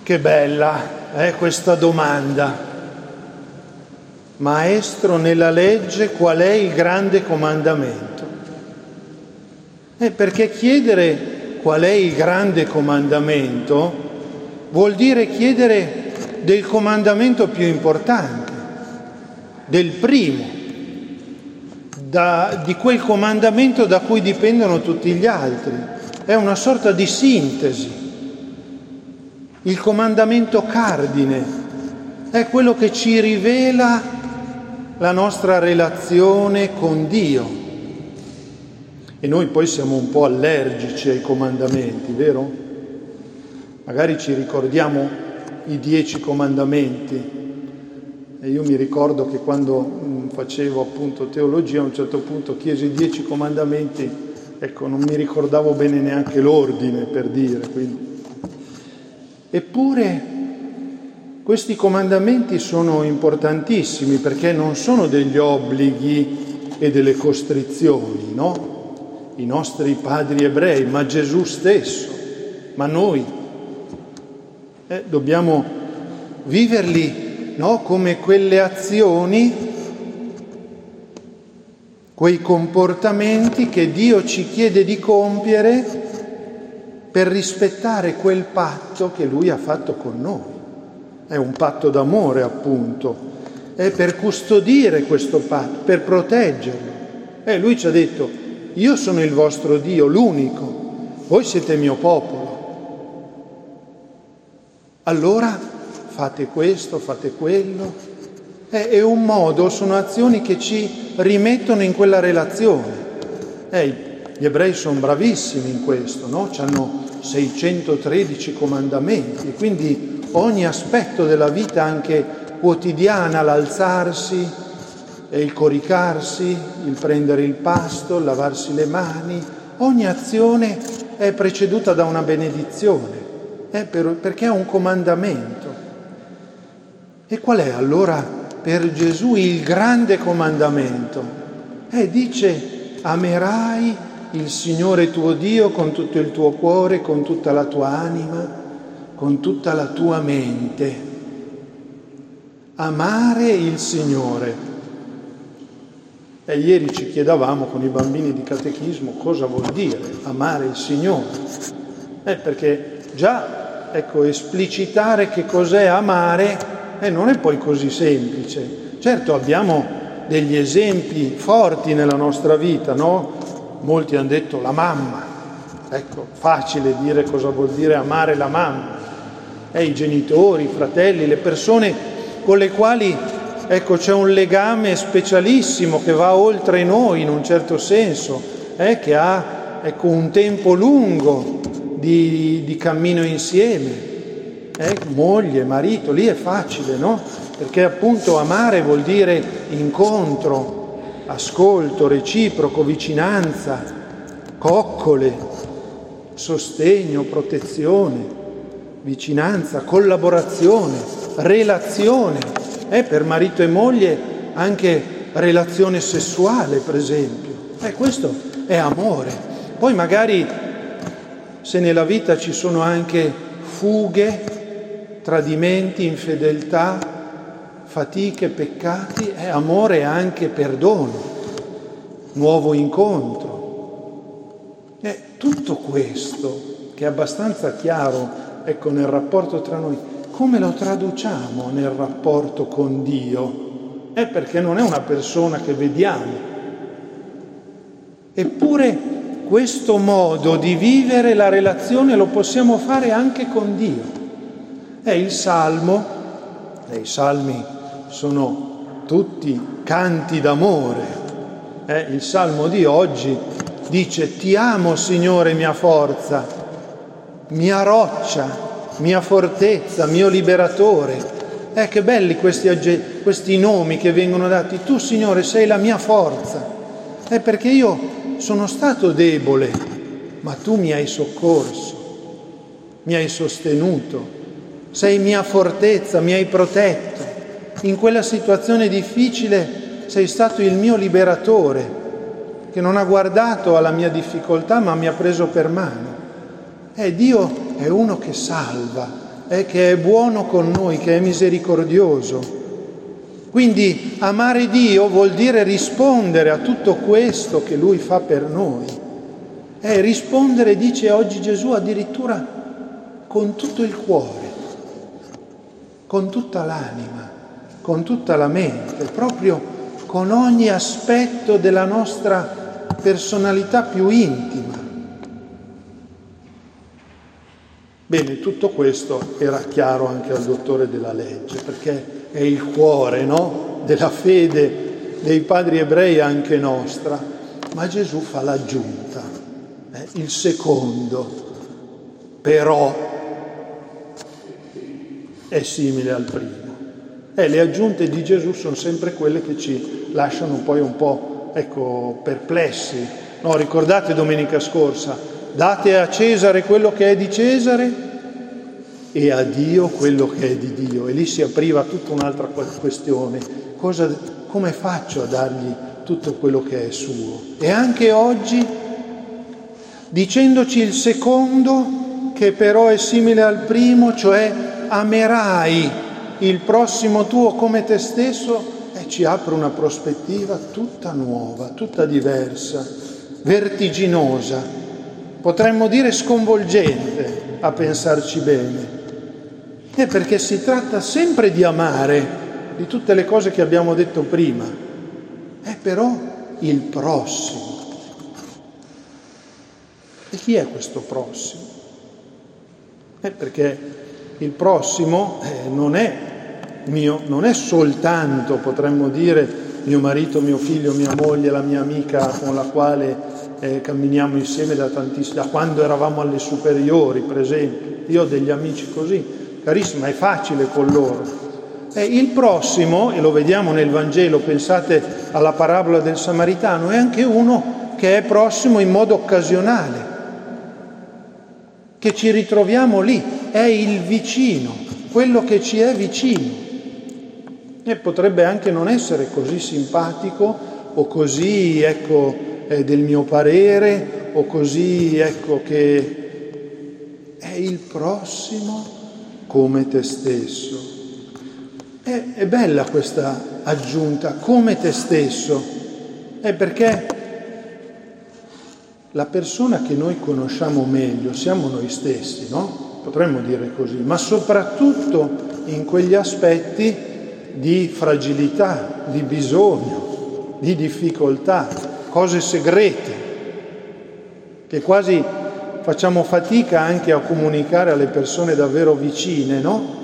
Che bella questa domanda. Maestro, nella legge qual è il grande comandamento? Perché chiedere qual è il grande comandamento vuol dire chiedere del comandamento più importante, del primo, di quel comandamento da cui dipendono tutti gli altri. È una sorta di sintesi. Il comandamento cardine è quello che ci rivela la nostra relazione con Dio. E noi poi siamo un po' allergici ai comandamenti, vero? Magari ci ricordiamo i 10 comandamenti. E io mi ricordo che quando facevo appunto teologia, a un certo punto chiesi i 10 comandamenti, ecco, non mi ricordavo bene neanche l'ordine, per dire, quindi. Eppure questi comandamenti sono importantissimi perché non sono degli obblighi e delle costrizioni, no? I nostri padri ebrei, ma Gesù stesso, ma noi dobbiamo viverli, no? Come quelle azioni, quei comportamenti che Dio ci chiede di compiere per rispettare quel patto che Lui ha fatto con noi. È un patto d'amore, appunto. È per custodire questo patto, per proteggerlo. Lui ci ha detto: io sono il vostro Dio, l'unico, voi siete mio popolo. Allora fate questo, fate quello. È un modo, sono azioni che ci rimettono in quella relazione. Gli ebrei sono bravissimi in questo, no? C'hanno 613 comandamenti, quindi ogni aspetto della vita anche quotidiana, l'alzarsi, il coricarsi, il prendere il pasto, il lavarsi le mani, ogni azione è preceduta da una benedizione, perché è un comandamento. E qual è allora per Gesù il grande comandamento? Dice: amerai il Signore tuo Dio con tutto il tuo cuore, con tutta la tua anima, con tutta la tua mente. Amare il Signore. Ieri ci chiedevamo con i bambini di catechismo cosa vuol dire amare il Signore. Perché già, esplicitare che cos'è amare non è poi così semplice. Certo, abbiamo degli esempi forti nella nostra vita, no? Molti hanno detto la mamma, facile dire cosa vuol dire amare la mamma, i genitori, i fratelli, le persone con le quali c'è un legame specialissimo che va oltre noi in un certo senso, che ha un tempo lungo di cammino insieme, moglie, marito, lì è facile, no? Perché appunto amare vuol dire incontro, ascolto reciproco, vicinanza, coccole, sostegno, protezione, vicinanza, collaborazione, relazione, per marito e moglie anche relazione sessuale, per esempio. Questo è amore. Poi magari, se nella vita ci sono anche fughe, tradimenti, infedeltà, fatiche, peccati, amore è anche perdono, nuovo incontro. Tutto questo, che è abbastanza chiaro, nel rapporto tra noi, come lo traduciamo nel rapporto con Dio? Perché non è una persona che vediamo. Eppure questo modo di vivere la relazione lo possiamo fare anche con Dio. I salmi sono tutti canti d'amore. Il salmo di oggi dice: ti amo, Signore, mia forza, mia roccia, mia fortezza, mio liberatore. Che belli questi nomi che vengono dati. Tu, Signore, sei la mia forza. Perché io sono stato debole, ma tu mi hai soccorso, mi hai sostenuto, sei mia fortezza, mi hai protetto. In quella situazione difficile sei stato il mio liberatore, che non ha guardato alla mia difficoltà, ma mi ha preso per mano. Dio è uno che salva, che è buono con noi, che è misericordioso. Quindi amare Dio vuol dire rispondere a tutto questo che Lui fa per noi. Rispondere, dice oggi Gesù, addirittura con tutto il cuore, con tutta l'anima, con tutta la mente, proprio con ogni aspetto della nostra personalità più intima. Bene, tutto questo era chiaro anche al dottore della legge, perché è il cuore, no? Della fede dei padri ebrei, anche nostra. Ma Gesù fa l'aggiunta, il secondo, però è simile al primo. Le aggiunte di Gesù sono sempre quelle che ci lasciano poi un po', perplessi. No, ricordate domenica scorsa, date a Cesare quello che è di Cesare e a Dio quello che è di Dio. E lì si apriva tutta un'altra questione. Come faccio a dargli tutto quello che è suo? E anche oggi, dicendoci il secondo, che però è simile al primo, cioè amerai il prossimo tuo come te stesso, ci apre una prospettiva tutta nuova, tutta diversa, vertiginosa, potremmo dire sconvolgente a pensarci bene. Perché si tratta sempre di amare, di tutte le cose che abbiamo detto prima, però il prossimo. E chi è questo prossimo? Perché il prossimo non è soltanto, potremmo dire, mio marito, mio figlio, mia moglie, la mia amica con la quale camminiamo insieme da quando eravamo alle superiori, per esempio. Io ho degli amici così, carissima, è facile con loro. Il prossimo, e lo vediamo nel Vangelo, pensate alla parabola del Samaritano, è anche uno che è prossimo in modo occasionale, che ci ritroviamo lì, è il vicino, quello che ci è vicino. E potrebbe anche non essere così simpatico o così, del mio parere, o così, che è il prossimo come te stesso. È bella questa aggiunta, come te stesso, perché la persona che noi conosciamo meglio siamo noi stessi, no? Potremmo dire così, ma soprattutto in quegli aspetti di fragilità, di bisogno, di difficoltà, cose segrete, che quasi facciamo fatica anche a comunicare alle persone davvero vicine, no?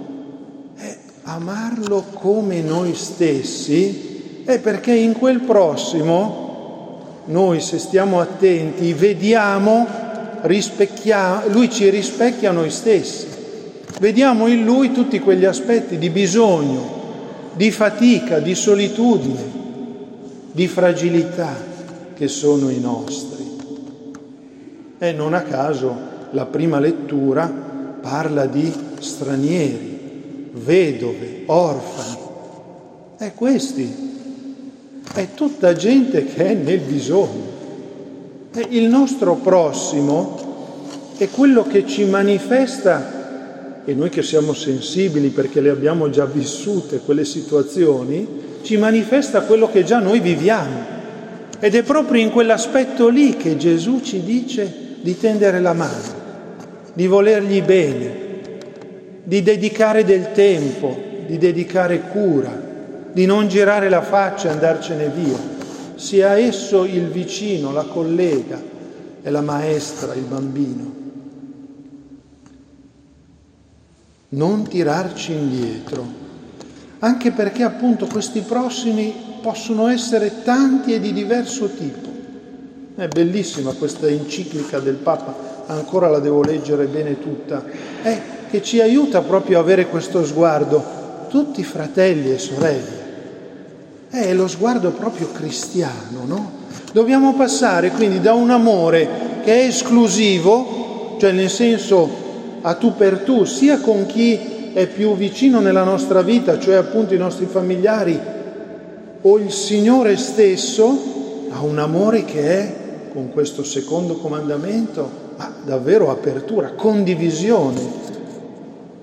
Amarlo come noi stessi perché in quel prossimo noi, se stiamo attenti, vediamo, lui ci rispecchia noi stessi. Vediamo in lui tutti quegli aspetti di bisogno, di fatica, di solitudine, di fragilità che sono i nostri. E non a caso la prima lettura parla di stranieri, vedove, orfani. Questi è tutta gente che è nel bisogno. Il nostro prossimo è quello che ci manifesta, e noi che siamo sensibili perché le abbiamo già vissute quelle situazioni, ci manifesta quello che già noi viviamo. Ed è proprio in quell'aspetto lì che Gesù ci dice di tendere la mano, di volergli bene, di dedicare del tempo, di dedicare cura, di non girare la faccia e andarcene via, sia esso il vicino, la collega, è la maestra, il bambino. Non tirarci indietro, anche perché appunto questi prossimi possono essere tanti e di diverso tipo. È bellissima questa enciclica del Papa, ancora la devo leggere bene tutta, che ci aiuta proprio a avere questo sguardo, tutti fratelli e sorelle. È lo sguardo proprio cristiano, no? Dobbiamo passare quindi da un amore che è esclusivo, cioè nel senso a tu per tu, sia con chi è più vicino nella nostra vita, cioè appunto i nostri familiari o il Signore stesso, a un amore che è, con questo secondo comandamento, davvero apertura, condivisione.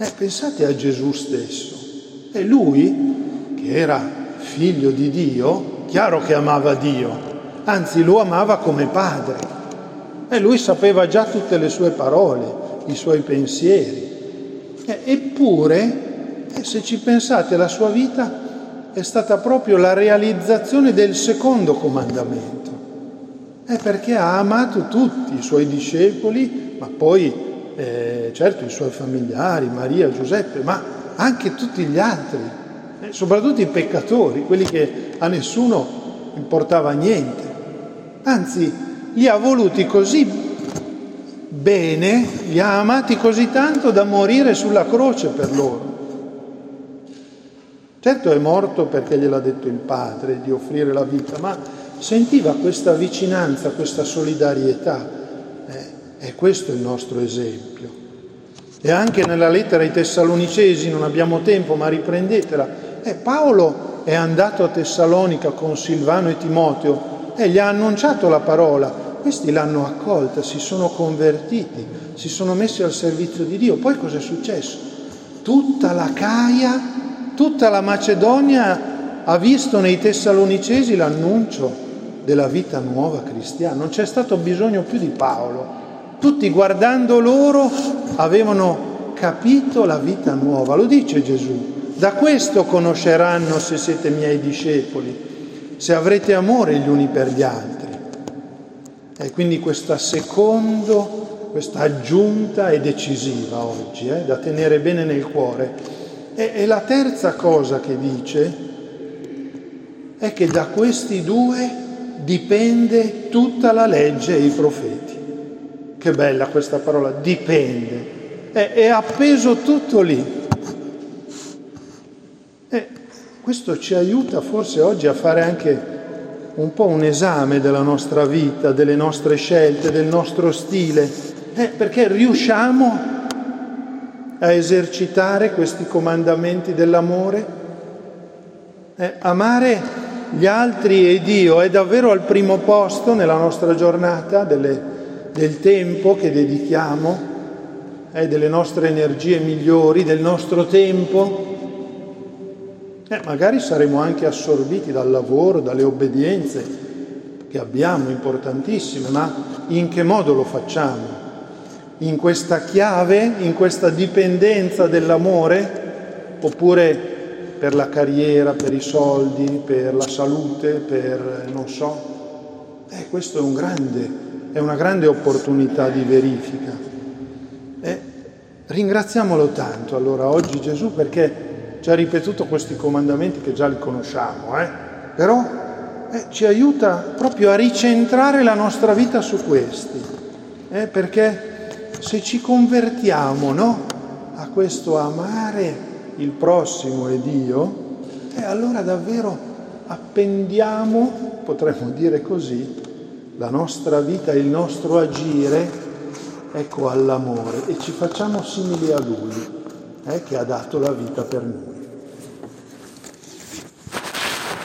Pensate a Gesù stesso. E lui, che era figlio di Dio, chiaro che amava Dio, anzi lo amava come padre. E lui sapeva già tutte le sue parole, i suoi pensieri. Eppure, se ci pensate, la sua vita è stata proprio la realizzazione del secondo comandamento. Perché ha amato tutti i suoi discepoli, ma poi certo i suoi familiari, Maria, Giuseppe, ma anche tutti gli altri, soprattutto i peccatori, quelli che a nessuno importava niente. Anzi, li ha voluti così bene, li ha amati così tanto da morire sulla croce per loro. Certo è morto perché gliel'ha detto il Padre di offrire la vita, ma sentiva questa vicinanza, questa solidarietà. E questo è il nostro esempio. E anche nella lettera ai Tessalonicesi, non abbiamo tempo, ma riprendetela. Paolo è andato a Tessalonica con Silvano e Timoteo e gli ha annunciato la parola. Questi l'hanno accolta, si sono convertiti, si sono messi al servizio di Dio. Poi cosa è successo? Tutta l'Acaia, tutta la Macedonia ha visto nei Tessalonicesi l'annuncio della vita nuova cristiana. Non c'è stato bisogno più di Paolo. Tutti guardando loro avevano capito la vita nuova. Lo dice Gesù. Da questo conosceranno se siete miei discepoli, se avrete amore gli uni per gli altri. E quindi questa aggiunta è decisiva oggi, da tenere bene nel cuore. E la terza cosa che dice è che da questi due dipende tutta la legge e i profeti. Che bella questa parola, dipende. È appeso tutto lì. Questo ci aiuta forse oggi a fare anche un po' un esame della nostra vita, delle nostre scelte, del nostro stile, perché riusciamo a esercitare questi comandamenti dell'amore. Amare gli altri e Dio è davvero al primo posto nella nostra giornata, del tempo che dedichiamo, delle nostre energie migliori, del nostro tempo. Magari saremo anche assorbiti dal lavoro, dalle obbedienze che abbiamo, importantissime, ma in che modo lo facciamo? In questa chiave, in questa dipendenza dell'amore, oppure per la carriera, per i soldi, per la salute, per non so? Questo è una grande opportunità di verifica. Ringraziamolo tanto allora oggi Gesù, perché ci ha ripetuto questi comandamenti che già li conosciamo, però ci aiuta proprio a ricentrare la nostra vita su questi, perché se ci convertiamo, a questo amare il prossimo e Dio, allora davvero appendiamo, potremmo dire così, la nostra vita e il nostro agire, all'amore, e ci facciamo simili a Lui, che ha dato la vita per noi.